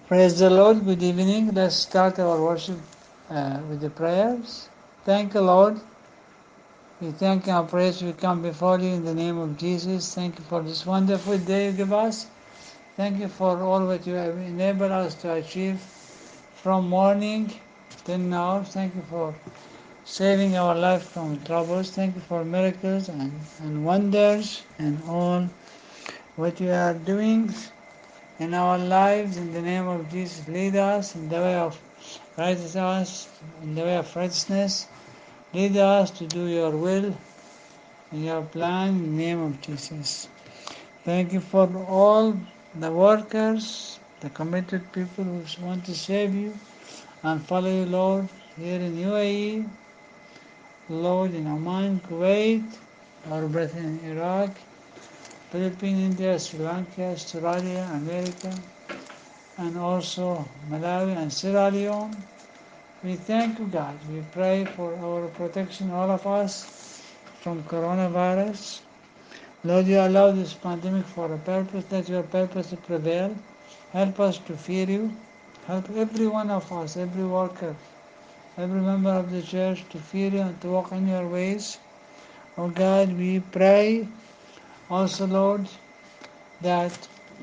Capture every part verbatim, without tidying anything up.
Praise the Lord. Good evening. Let's start our worship uh, with the prayers. Thank you, Lord. We thank and praise. We come before you in the name of Jesus. Thank you for this wonderful day you give us. Thank you for all that you have enabled us to achieve from morning till now. Thank you for saving our life from troubles. Thank you for miracles and, and wonders and all what you are doing in our lives. In the name of Jesus, lead us in the way of righteousness, in the way of righteousness. Lead us to do your will and your plan in the name of Jesus. Thank you for all the workers, the committed people who want to serve you and follow you, Lord, here in U A E, Lord, in Oman, Kuwait, our brethren in Iraq, Philippines, India, Sri Lanka, Australia, America, and also Malawi and Sierra Leone. We thank you, God. We pray for our protection, all of us, from coronavirus. Lord, you allow this pandemic for a purpose. Let your purpose prevail. Help us to fear you. Help every one of us, every worker, every member of the church to fear you and to walk in your ways. Oh God, we pray also, Lord, that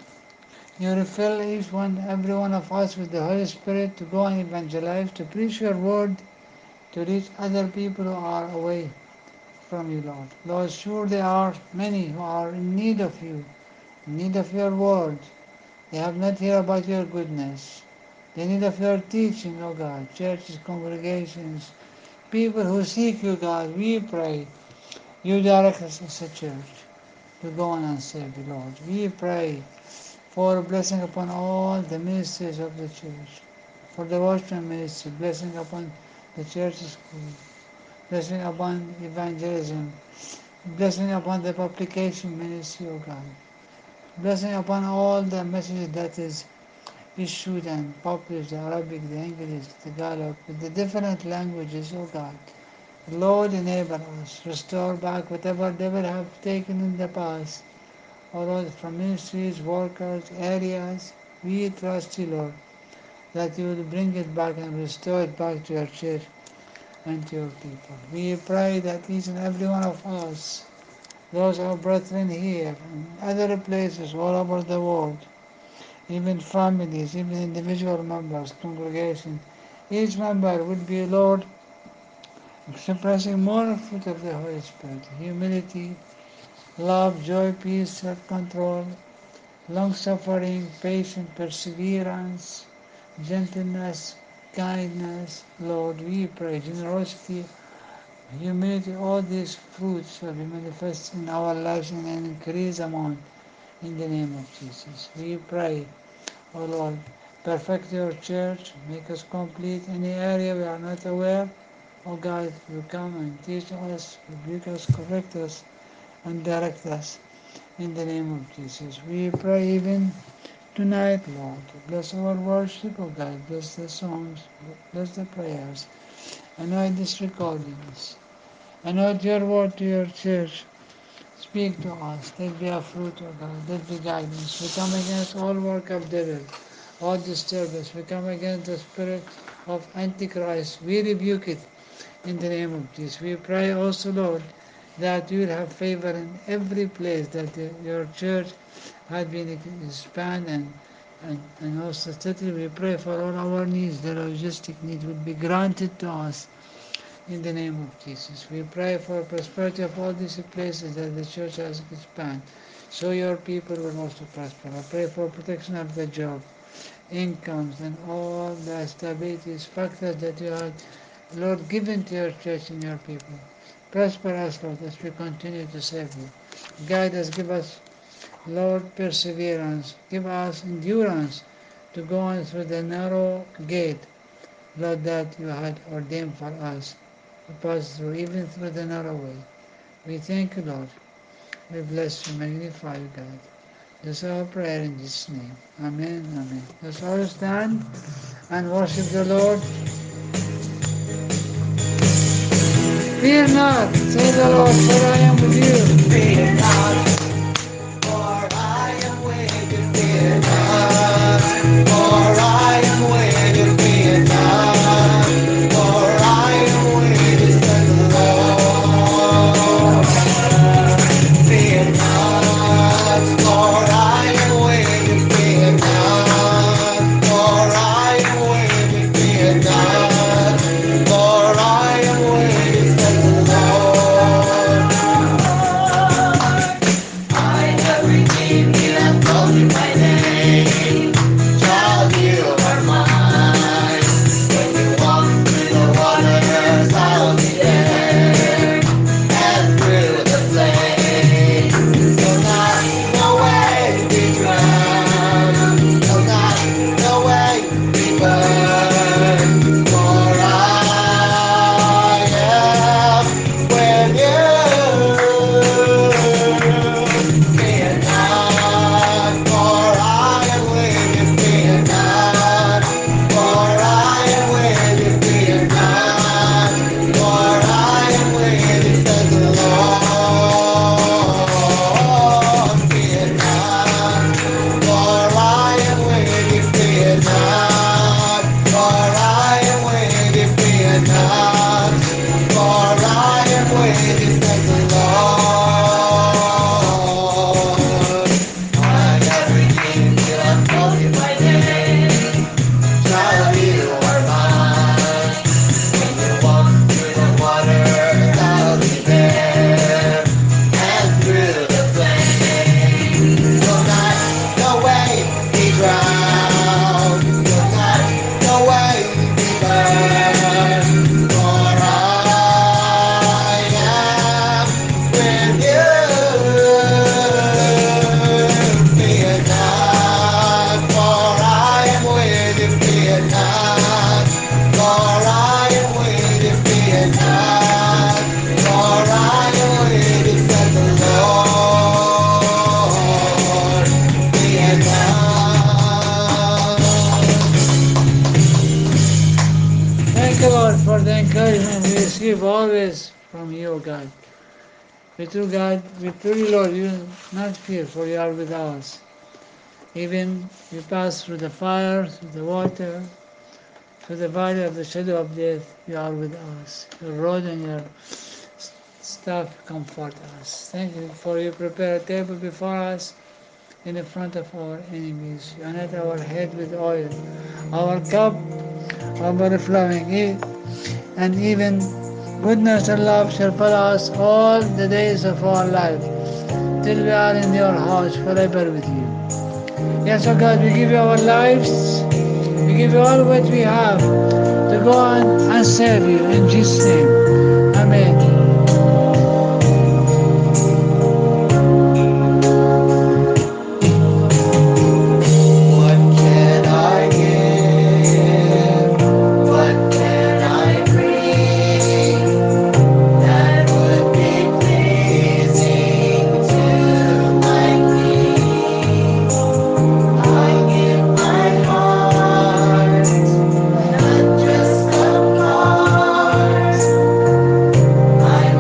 you refill each one, every one of us with the Holy Spirit to go and evangelize, to preach your word, to reach other people who are away from you, Lord. Lord, sure there are many who are in need of you, in need of your word. They have not heard about your goodness. They need of your teaching, O God, churches, congregations, people who seek you, God. We pray you direct us as a church to go on and serve you, Lord. We pray for a blessing upon all the ministries of the church, for the watchman ministry, blessing upon the church school, blessing upon evangelism, blessing upon the publication ministry, O God, blessing upon all the messages that is issued and published, the Arabic, the English, the Tagalog, the different languages, O God. Lord, enable us, restore back whatever devil have taken in the past, O Lord, from ministries, workers, areas. We trust you, Lord, that you will bring it back and restore it back to your church and to your people. We pray that each and every one of us, those our brethren here and other places all over the world, even families, even individual members, congregation, each member would be, Lord, expressing more fruit of the Holy Spirit, humility, love, joy, peace, self-control, long-suffering, patience, perseverance, gentleness, kindness. Lord, we pray, generosity, humility, all these fruits shall be manifest in our lives in an increased amount in the name of Jesus. We pray, O Lord, perfect your church, make us complete any area we are not aware. O God, you come and teach us, rebuke us, correct us, and direct us in the name of Jesus. We pray even tonight, Lord, bless our worship, O God, bless the songs, bless the prayers, anoint these recordings, anoint your word to your church. Speak to us, let be a fruit, O God, let be guidance. We come against all work of devil, all disturbance. We come against the spirit of Antichrist. We rebuke it in the name of Jesus. We pray also, Lord, that you will have favor in every place that the, your church had been expanded and, and, and also steadily we pray for all our needs, the logistic needs will be granted to us in the name of Jesus. We pray for prosperity of all these places that the church has expanded, so your people will also prosper. I pray for protection of the job, incomes, and all the stabilities, factors that you have, Lord, given to your church and your people. Prosper us, Lord, as we continue to serve you. Guide us, give us, Lord, perseverance. Give us endurance to go on through the narrow gate, Lord, that you had ordained for us to pass through, even through the narrow way. We thank you, Lord. We bless you, magnify you, God. This is our prayer in Jesus' name. Amen, amen. Let's all stand and worship the Lord. Fear not, say the Lord, for I am with you. Fear not, for I am with you. Fear not, for I encouragement we receive always from you, God. We true God, we truly, Lord, you not fear, for you are with us. Even we pass through the fire, through the water, through the valley of the shadow of death, you are with us. Your rod and your staff comfort us. Thank you for you prepare a table before us in the front of our enemies. You anoint our head with oil. Our cup overflowing. E- And even goodness and love shall follow us all the days of our life, till we are in your house forever with you. Yes, O God, we give you our lives. We give you all what we have to go on and serve you. In Jesus' name. Amen. What can I give? What can I bring that would be pleasing to my King? I give my heart, not just a part. My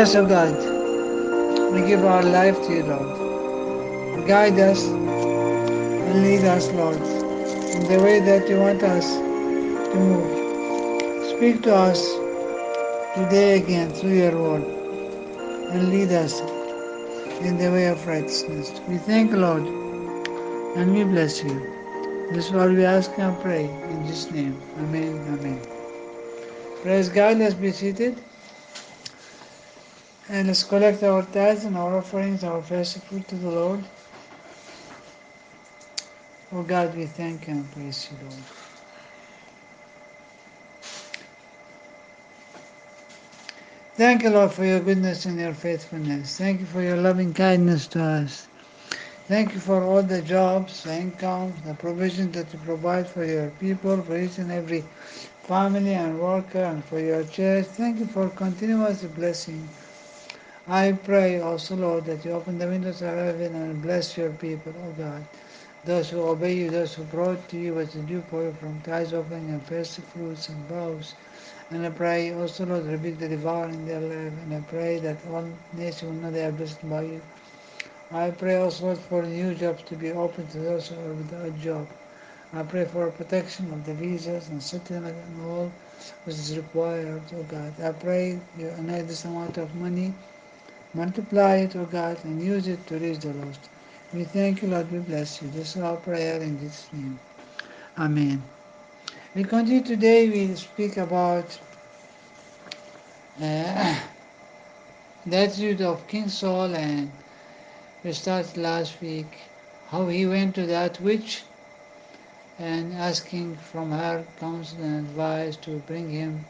us, O God. We give our life to you, Lord. Guide us and lead us, Lord, in the way that you want us to move. Speak to us today again through your word and lead us in the way of righteousness. We thank you, Lord, and we bless you. This is what we ask and pray in Jesus' name. Amen. Amen. Praise God. Let's be seated. And let's collect our tithes and our offerings, our first fruit to the Lord. Oh God, we thank you and praise you, Lord. Thank you, Lord, for your goodness and your faithfulness. Thank you for your loving kindness to us. Thank you for all the jobs, the income, the provision that you provide for your people, for each and every family and worker, and for your church. Thank you for continuous blessing. I pray also, Lord, that you open the windows of heaven and bless your people, oh God. Those who obey you, those who brought to you what is due for you from tithes, offering, and first fruits and vows. And I pray also, Lord, rebuke the devourer in their life. And I pray that all nations will know they are blessed by you. I pray also, Lord, for new jobs to be open to those who are without a job. I pray for protection of the visas and settlement and all which is required, oh God. I pray you anoint this amount of money, multiply it, oh God, and use it to reach the lost. We thank you, Lord, we bless you. This is our prayer in Jesus' name. Amen. We continue today, we speak about uh, the attitude of King Saul, and we started last week how he went to that witch and asking from her counsel and advice to bring him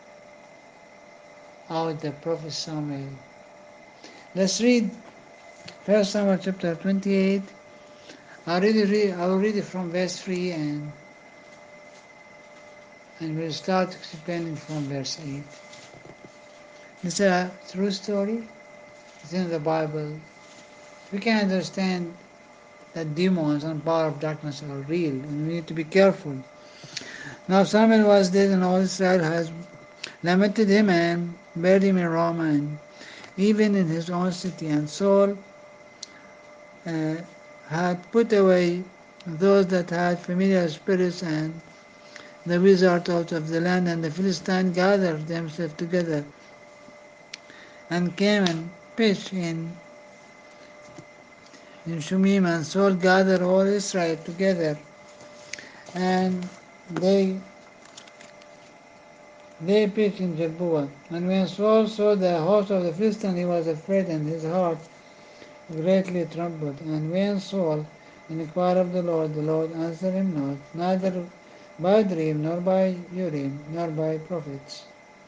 out the prophet Samuel. Let's read First Samuel chapter twenty-eight. I'll read it, read, I'll read it from verse three, and and we'll start explaining from verse eight. It's a true story. It's in the Bible. We can understand that demons and power of darkness are real, and we need to be careful. Now Samuel was dead, and all Israel has lamented him and buried him in Ramah, and even in his own city. And Saul uh, had put away those that had familiar spirits and the wizards out of the land, and the Philistines gathered themselves together and came and pitched in in Shumim, and Saul gathered all Israel together, and they they pitched in Jilboa. And when Saul saw the host of the Philistines, he was afraid, and his heart greatly trembled. And when Saul inquired of the Lord, the Lord answered him not, neither by dream, nor by Urim, nor by prophets.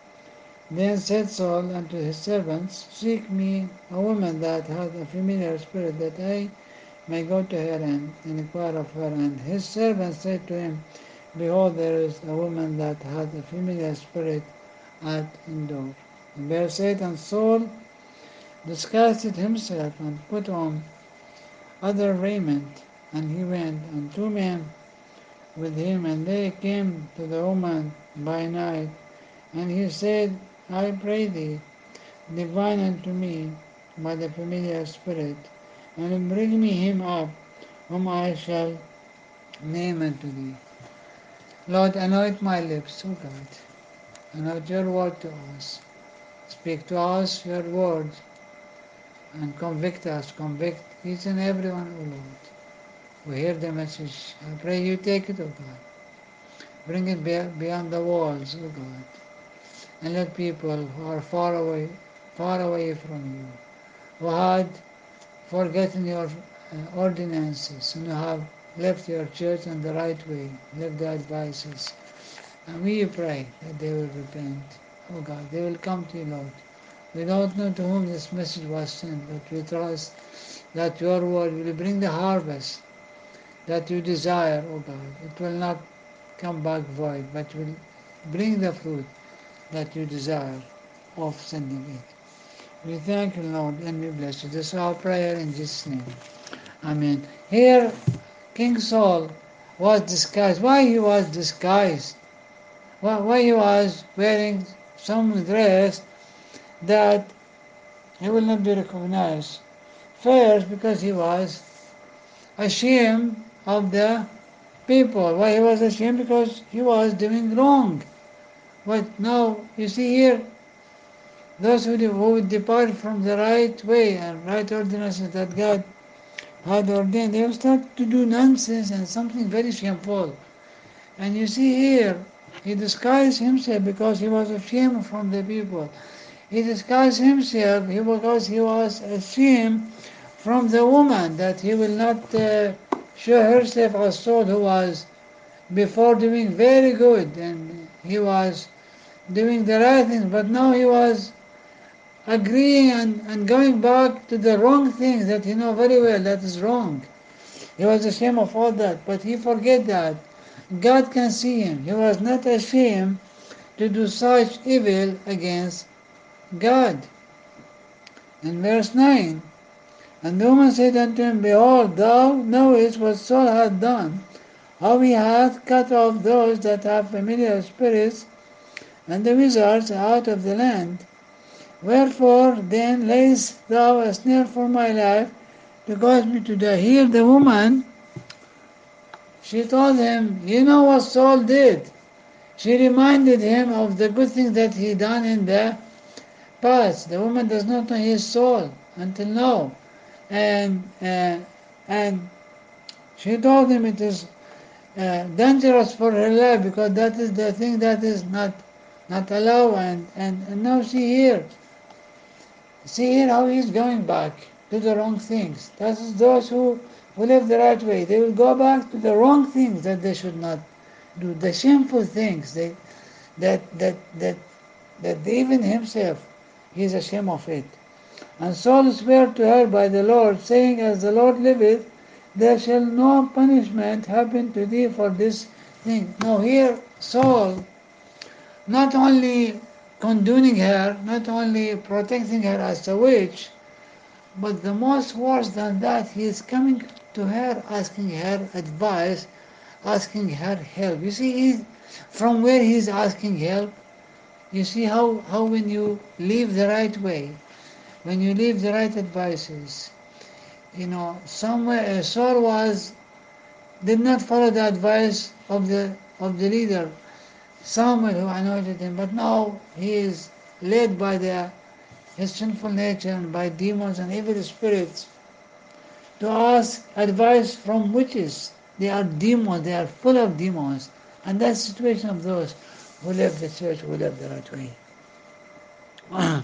Then said Saul unto his servants, Seek me a woman that hath a familiar spirit, that I may go to her and inquire of her. And his servants said to him, Behold, there is a woman that hath a familiar spirit at Endor. Verse eight, and Saul disguised himself and put on other raiment, and he went, and two men with him, and they came to the woman by night. And he said, I pray thee, divine unto me by the familiar spirit, and bring me him up, whom I shall name unto thee. Lord, anoint my lips, O God. Anoint your word to us. Speak to us your word, and convict us. Convict each and every one, O Lord. We hear the message. I pray you take it, O God. Bring it beyond the walls, O God. And let people who are far away, far away from you, who had forgotten your uh, ordinances, and who have left your church on the right way, left the advices, and we pray that they will repent. Oh God, they will come to you, Lord. We don't know to whom this message was sent, but we trust that your word will bring the harvest that you desire, oh God. It will not come back void, but will bring the fruit that you desire of sending it. We thank you, Lord, and we bless you. This is our prayer in Jesus' name. Amen. Here, King Saul was disguised. Why he was disguised? Why, why he was wearing some dress that He will not be recognized. First, because he was ashamed of the people. Why he was ashamed? Because he was doing wrong. But now, you see here, those who, de- who depart from the right way and right ordinances that God had ordained, they will start to do nonsense and something very shameful. And you see here, he disguised himself because he was ashamed from the people. He disguised himself because he was ashamed from the woman, that he will not uh, show herself as Saul, who was before doing very good and he was doing the right things, but now he was agreeing and, and going back to the wrong things that he know very well that is wrong. He was ashamed of all that, but he forget that God can see him. He was not ashamed to do such evil against God. In verse nine, and the woman said unto him, Behold, thou knowest what Saul hath done, how he hath cut off those that have familiar spirits and the wizards out of the land. Wherefore then layest thou a snare for my life to cause me to die? Here the woman, she told him, you know what Saul did. She reminded him of the good things that he done in the past. The woman does not know his soul until now. And, uh, and she told him it is uh, dangerous for her life because that is the thing that is not not allowed. And, and, and now see here. See here how he's going back to the wrong things. That is those who, who live the right way. They will go back to the wrong things that they should not do, the shameful things they, that, that, that, that even himself he is ashamed of it. And Saul sware to her by the Lord, saying, As the Lord liveth, there shall no punishment happen to thee for this thing. Now here Saul not only condoning her, not only protecting her as a witch, but the most worse than that, he is coming to her, asking her advice, asking her help. You see, he, from where he is asking help, you see how, how when you live the right way, when you live the right advices, you know, somewhere uh, Saul was did not follow the advice of the of the leader, Samuel, who anointed him, but now he is led by the his sinful nature and by demons and evil spirits to ask advice from witches. They are demons, they are full of demons. And that's the situation of those who left the church, who left the right way.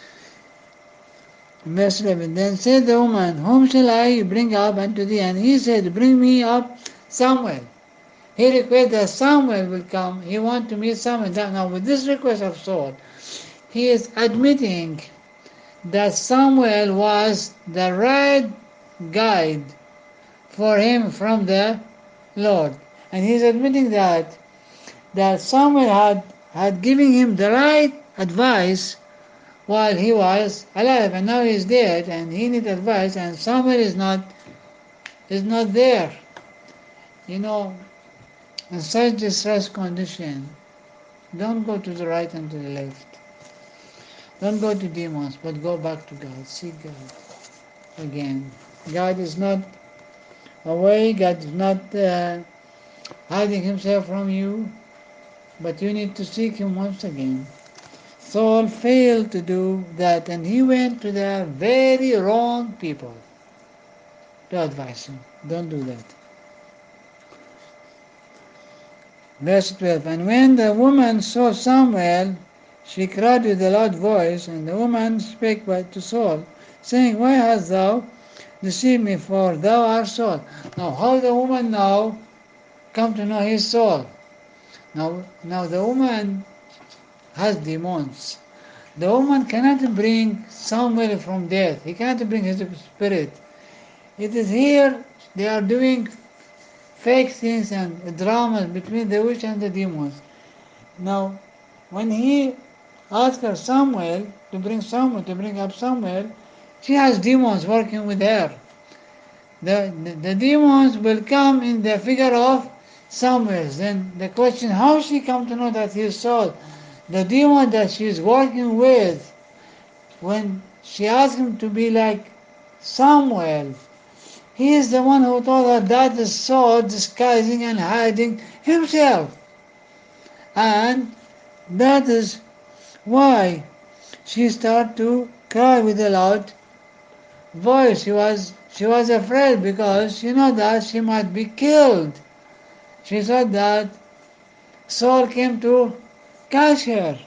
Verse eleven, Then said the woman, Whom shall I bring up unto thee? And he said, Bring me up Samuel. He requests that Samuel will come. He wants to meet Samuel. Now with this request of Saul, he is admitting that Samuel was the right guide for him from the Lord. And he's admitting that that Samuel had, had given him the right advice while he was alive, and now he's dead and he needs advice, and Samuel is not is not there. You know, in such distress condition, don't go to the right and to the left. Don't go to demons, but go back to God. Seek God again. God is not away. God is not uh, hiding himself from you, but you need to seek him once again. Saul failed to do that, and he went to the very wrong people to advise him. Don't do that. Verse twelve, And when the woman saw Samuel, she cried with a loud voice, and the woman spake to Saul, saying, Why hast thou deceived me, for thou art Saul? Now, how the woman now come to know his Saul? Now, now the woman has demons. The woman cannot bring Samuel from death. He cannot bring his spirit. It is here they are doing fake things and dramas between the witch and the demons. Now, when he asked her Samuel to bring Samuel to bring up Samuel, she has demons working with her. The, the, the demons will come in the figure of Samuel. Then the question, how she come to know that he is Saul? The demon that she is working with, when She asked him to be like Samuel. He is the one who told her that is Saul disguising and hiding himself. And that is why she started to cry with a loud voice. She was she was afraid because she knew that she might be killed. She thought that Saul came to catch her.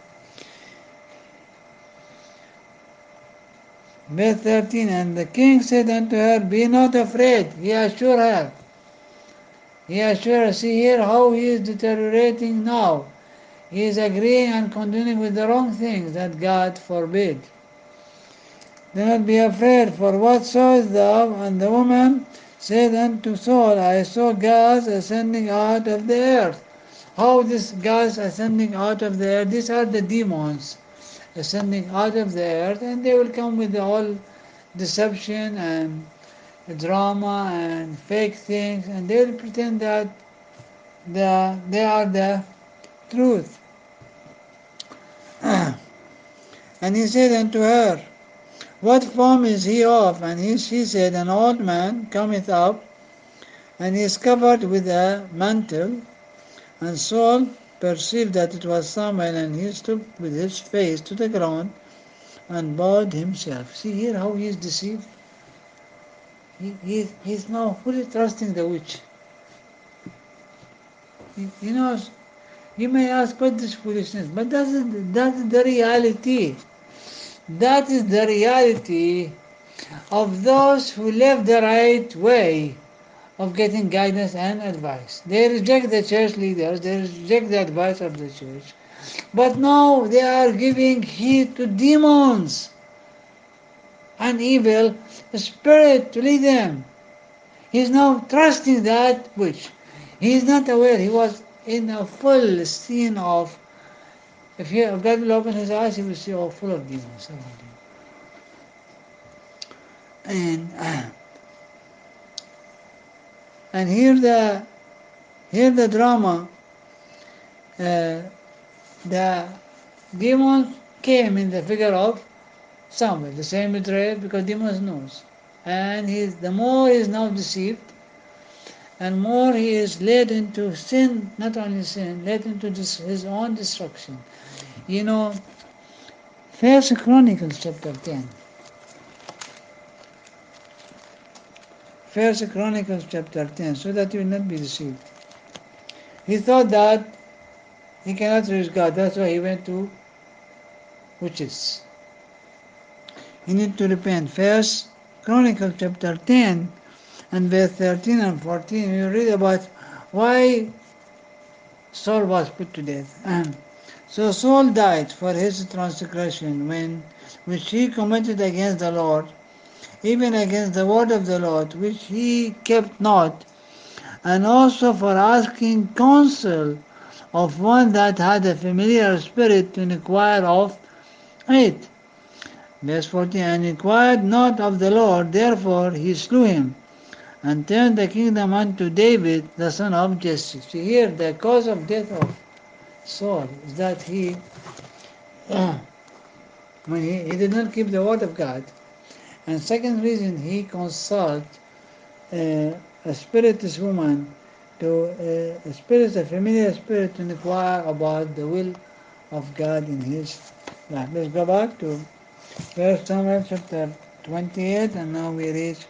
Verse thirteen, and the king said unto her, Be not afraid. He assured her. He assured her, see here how he is deteriorating now. He is agreeing and continuing with the wrong things that God forbid. Do not be afraid, for what sawest thou? And the woman said unto Saul, I saw gods ascending out of the earth. How these gods ascending out of the earth? These are the demons ascending out of the earth, and they will come with all deception and drama and fake things, and they will pretend that the, they are the truth. And he said unto her, What form is he of? And he, she said, An old man cometh up, and he is covered with a mantle. And Saul perceived that it was Samuel, and he stood with his face to the ground and bowed himself. See here how he is deceived? He, he, he is now fully trusting the witch. He, he knows, you may ask, what is foolishness? But that is, that is the reality. That is the reality of those who live the right way of getting guidance and advice. They reject the church leaders, they reject the advice of the church, but now they are giving heed to demons and evil spirit to lead them. He is now trusting that which he is not aware. He was in a full scene of, if he, God will open his eyes, he will see all full of demons around him. And uh, and here the here the drama. Uh, the demons came in the figure of Samuel, the same betrayer, because demons knows, and he is, the more he is now deceived, and more he is led into sin, not only sin, led into this, his own destruction. You know, First Chronicles chapter ten. First Chronicles chapter ten, so that you will not be deceived. He thought that he cannot reach God, that's why he went to witches. You need to repent. First Chronicles chapter ten and verse thirteen and fourteen, you read about why Saul was put to death. And so Saul died for his transgression when which he committed against the Lord, even against the word of the Lord, which he kept not, and also for asking counsel of one that had a familiar spirit to inquire of it. Verse fourteen, and inquired not of the Lord, therefore he slew him, and turned the kingdom unto David, the son of Jesse. See here, the cause of death of Saul is that he, uh, when he, he did not keep the word of God. And second reason, he consulted uh, a spiritus woman, to uh, a spirit, a familiar spirit, to inquire about the will of God in his life. Let's go back to First Samuel chapter twenty-eight, and now we reach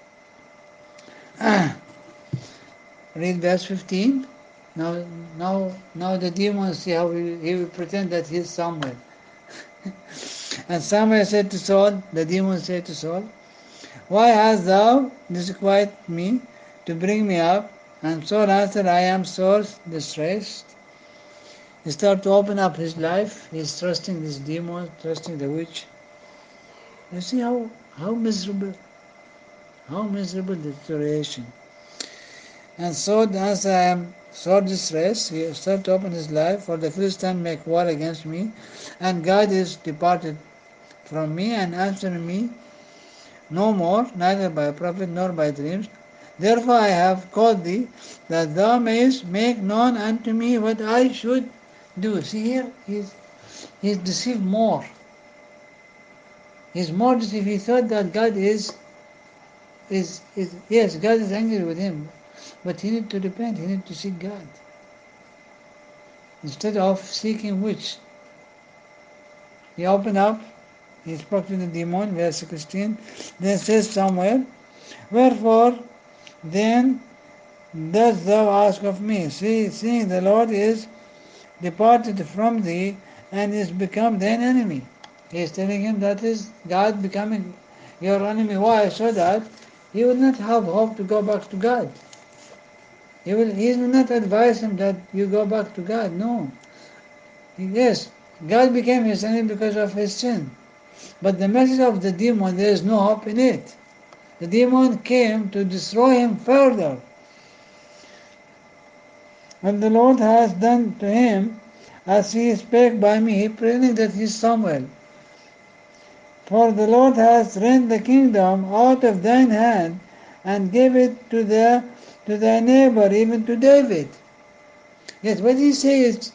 read verse fifteen. Now, now, now the demons see how he, he will pretend that he is Samuel. And Samuel said to Saul, the demon said to Saul, Why hast thou disquieted me to bring me up? And Saul answered, I am sore distressed. He started to open up his life. He's trusting this demon, trusting the witch. You see how, how miserable, how miserable the deterioration. And so as I am sore distressed, he started to open his life, for the Philistines make war against me, and God is departed from me and answered me no more, neither by prophet nor by dreams. Therefore I have called thee, that thou mayest make known unto me what I should do. See here, he's, he's deceived more. His motive, if he thought that God is, is, is, yes, God is angry with him, but he need to repent, he need to seek God. Instead of seeking which? He opened up, he spoke to the demon, verse sixteen, then says somewhere, wherefore then dost thou ask of me? See, seeing the Lord is departed from thee and is become thine enemy. He is telling him that is God becoming your enemy. Why? So that he will not have hope to go back to God. He will he will not advise him that you go back to God. No. Yes, God became his enemy because of his sin. But the message of the demon, there is no hope in it. The demon came to destroy him further. And the Lord has done to him as he spake by me, pretending that he is Samuel. For the Lord has rent the kingdom out of thine hand, and gave it to the to thy neighbor, even to David. Yes, what he says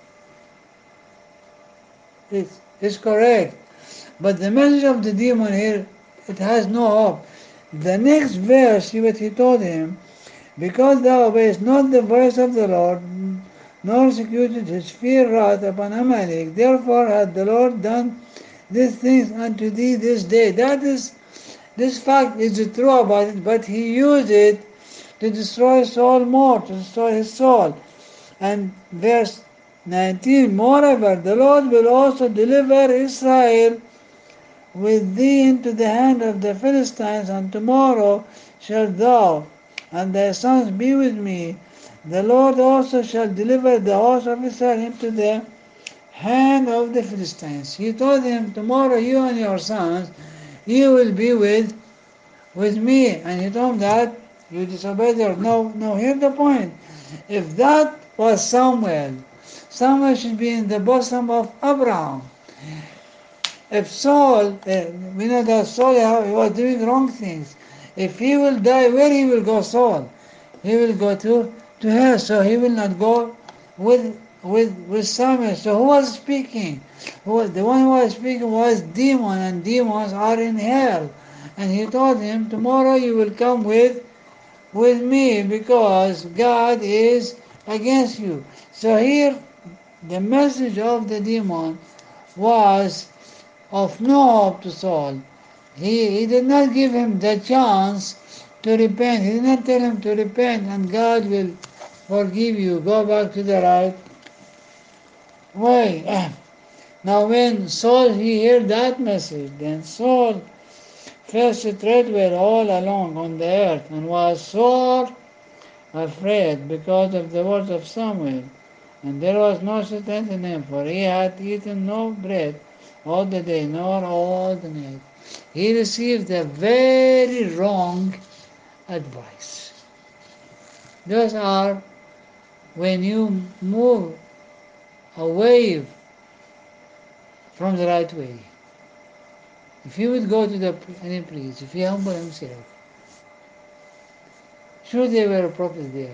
is, is, is correct. But the message of the demon here, it has no hope. The next verse, see what he told him, because thou obeyest not the voice of the Lord, nor executed his fear wrath upon Amalek, therefore hath the Lord done these things unto thee this day. That is, this fact is true about it, but he used it to destroy Saul more, to destroy his soul. And verse nineteen, moreover, the Lord will also deliver Israel with thee into the hand of the Philistines, and tomorrow shalt thou and thy sons be with me. The Lord also shall deliver the host of Israel into the hand of the Philistines. He told him, tomorrow you and your sons, you will be with with me. And he told him that you disobeyed the Lord. No, no, here's the point. If that was Samuel, Samuel should be in the bosom of Abraham. If Saul, uh, we know that Saul he was doing wrong things. If he will die, where he will go, Saul? He will go to, to hell, so he will not go with with with Samuel. So who was speaking? Who was, the one who was speaking was demon, and demons are in hell. And he told him, tomorrow you will come with with me because God is against you. So here the message of the demon was of no hope to Saul. He, he did not give him the chance to repent. He did not tell him to repent and God will forgive you. Go back to the right way. Now when Saul he heard that message, then Saul felt straightway all along on the earth and was sore afraid because of the words of Samuel. And there was no strength in him, for he had eaten no bread all the day, nor all the night. He received a very wrong advice. Those are when you move away from the right way. If he would go to the any priest, if he humble himself, sure there were prophets there,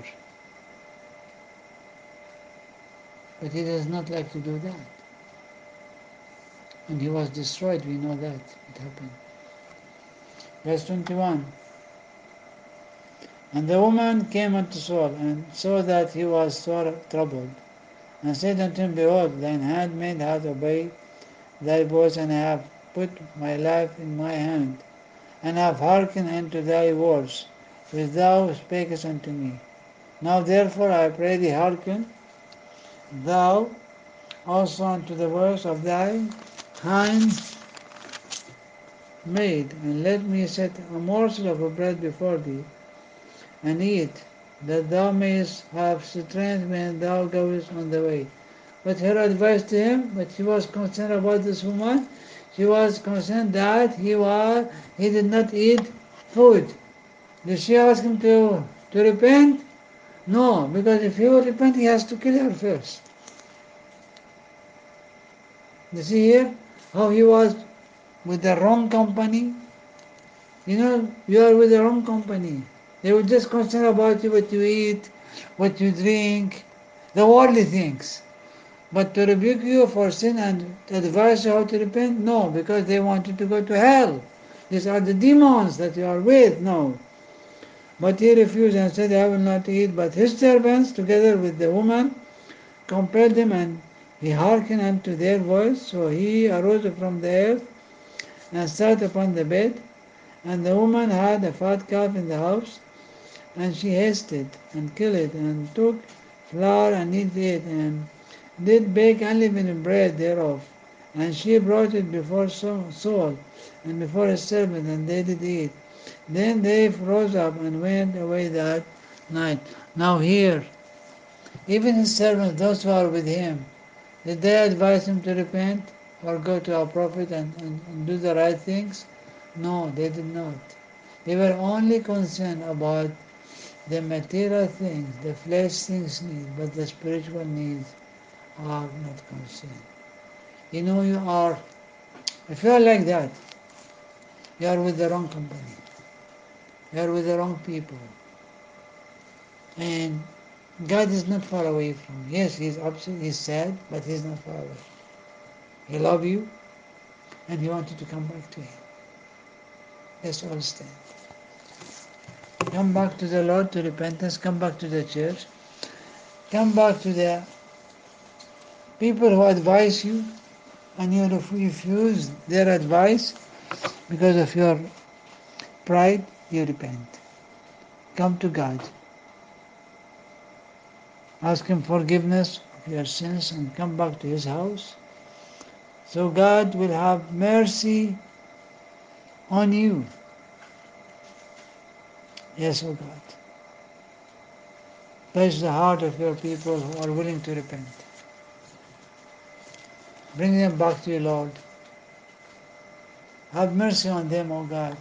but he does not like to do that. And he was destroyed, we know that it happened. Verse twenty-one. And the woman came unto Saul, and saw that he was sore troubled, and said unto him, Behold, thine handmaid hath obeyed thy voice, and I have put my life in my hand, and have hearkened unto thy words, which thou spakest unto me. Now therefore I pray thee, hearken thou also unto the voice of thy handmaid, and let me set a morsel of bread before thee, and eat, that thou mayest have strength when thou goest on the way. But her advice to him, but she was concerned about this woman, she was concerned that he was he did not eat food. Did she ask him to, to repent? No, because if he will repent, he has to kill her first. You see here how he was with the wrong company? You know, you are with the wrong company. They will just concern about you, what you eat, what you drink, the worldly things. But to rebuke you for sin and to advise you how to repent? No, because they want you to go to hell. These are the demons that you are with. No. But he refused and said, I will not eat. But his servants, together with the woman, compelled him, and he hearkened unto their voice. So he arose from the earth and sat upon the bed. And the woman had a fat calf in the house, and she hasted and killed it, and took flour and kneaded it, and did bake unleavened bread thereof. And she brought it before Saul and before his servants, and they did eat. Then they rose up and went away that night. Now here, even his servants, those who are with him, did they advise him to repent or go to a prophet and, and, and do the right things? No, they did not. They were only concerned about the material things, the flesh things need, but the spiritual needs are not concerned. You know, you are, if you are like that, you are with the wrong company. You are with the wrong people. And God is not far away from you. Yes, He's upset, He's sad, but He's not far away. He loves you, and He wants you to come back to Him. Let's all stand. Come back to the Lord, to repentance. Come back to the church. Come back to the people who advise you, and you refuse their advice because of your pride. You repent. Come to God. Ask Him forgiveness of your sins and come back to His house. So God will have mercy on you. Yes, O God. Touch the heart of your people who are willing to repent. Bring them back to you, Lord. Have mercy on them, O God.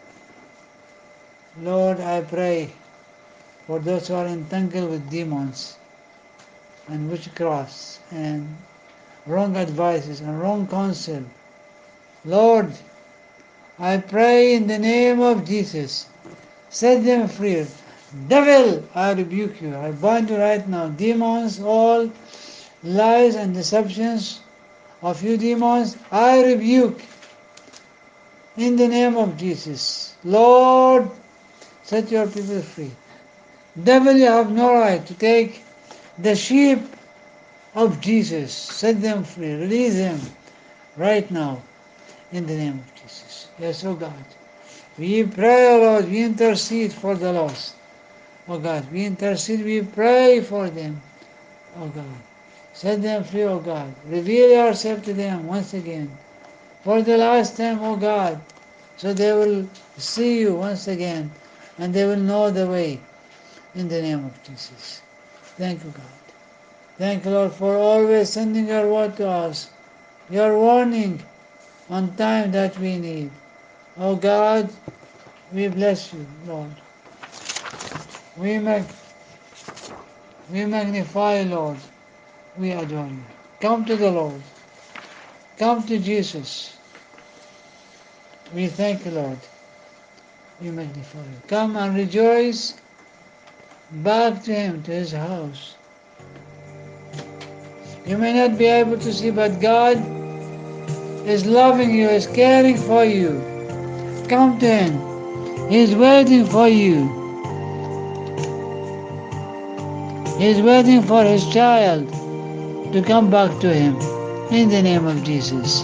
Lord, I pray for those who are entangled with demons and witchcrafts and wrong advices and wrong counsel. Lord, I pray in the name of Jesus, set them free. Devil, I rebuke you. I bind you right now. Demons, all lies and deceptions of you demons, I rebuke in the name of Jesus. Lord, set your people free. Devil, you have no right to take the sheep of Jesus. Set them free. Release them right now in the name of Jesus. Yes, oh God. We pray, oh Lord, we intercede for the lost. Oh God, we intercede, we pray for them. Oh God. Set them free, oh God. Reveal yourself to them once again. For the last time, oh God. So they will see you once again and they will know the way in the name of Jesus. Thank you, God. Thank you, Lord, for always sending your word to us. Your warning on time that we need. Oh God, we bless you, Lord. We mag we magnify you, Lord. We adore you. Come to the Lord. Come to Jesus. We thank you, Lord. We magnify you. Come and rejoice back to Him, to His house. You may not be able to see, but God is loving you, is caring for you. Come to Him. He's waiting for you. He's waiting for His child to come back to Him. In the name of Jesus.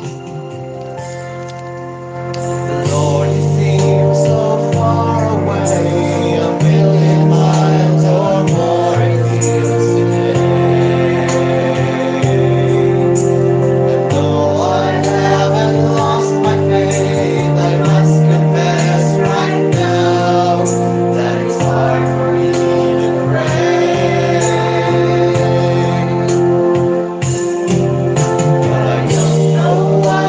Lord, you seem so far away, a million miles or more it feels today. And though I haven't lost my faith, I must confess right now that it's hard for me to pray. But I don't know why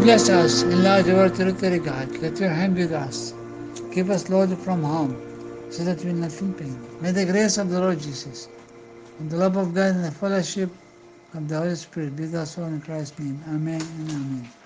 Bless us, enlarge our territory, God. Let your hand be with us. Keep us, Lord, from harm, so that we will not feel pain. May the grace of the Lord Jesus, and the love of God, and the fellowship of the Holy Spirit be with us all in Christ's name. Amen and amen.